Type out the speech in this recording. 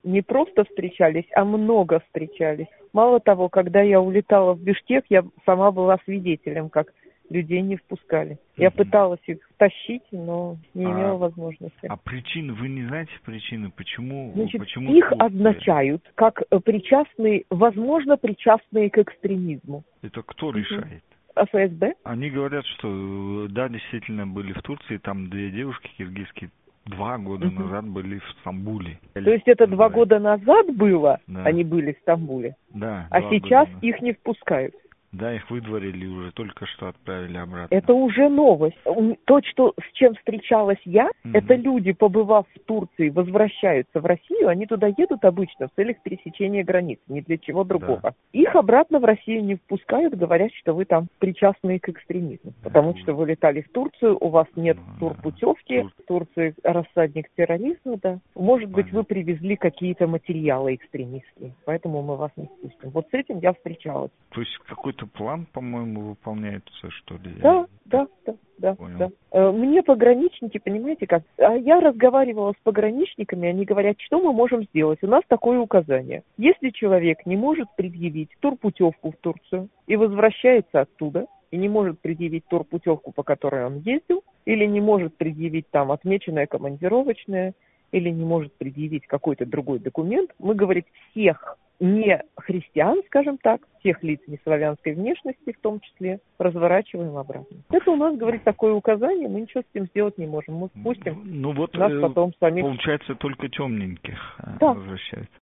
не просто встречались, а много встречались. Мало того, когда я улетала в Бишкек, я сама была свидетелем, как людей не впускали. Я пыталась их тащить, но не имела возможности. А причины, вы не знаете причины, почему? Значит, почему их Турция? означают как причастные, возможно, причастные к экстремизму. Это кто решает? ФСБ. Они говорят, что да, действительно были в Турции, там две девушки киргизские 2 года назад были в Стамбуле. То есть это 2 года назад было, да. Они были в Стамбуле, да, а сейчас их не впускают. Да, их выдворили уже, только что отправили обратно. Это уже новость. То, с чем встречалась я, это люди, побывав в Турции, возвращаются в Россию, они туда едут обычно в целях пересечения границ, ни для чего другого. Да. Их обратно в Россию не впускают, говорят, что вы там причастны к экстремизму, потому что вы летали в Турцию, у вас нет турпутевки, в Турции рассадник терроризма, да. Может быть, вы привезли какие-то материалы экстремистские, поэтому мы вас не впустим. Вот с этим я встречалась. То есть какой-то план, по-моему, выполняется, что ли? Да. Мне пограничники, понимаете как? Я разговаривала с пограничниками, они говорят, что мы можем сделать. У нас такое указание. Если человек не может предъявить турпутевку в Турцию и возвращается оттуда, и не может предъявить турпутевку, по которой он ездил, или не может предъявить там отмеченное командировочное, или не может предъявить какой-то другой документ, мы, говорит, всех не христиан, скажем так, всех лиц неславянской внешности в том числе, разворачиваем обратно. Это у нас, говорит, такое указание, мы ничего с этим сделать не можем. Мы впустим, нас потом самих... Получается, только темненьких да. возвращают.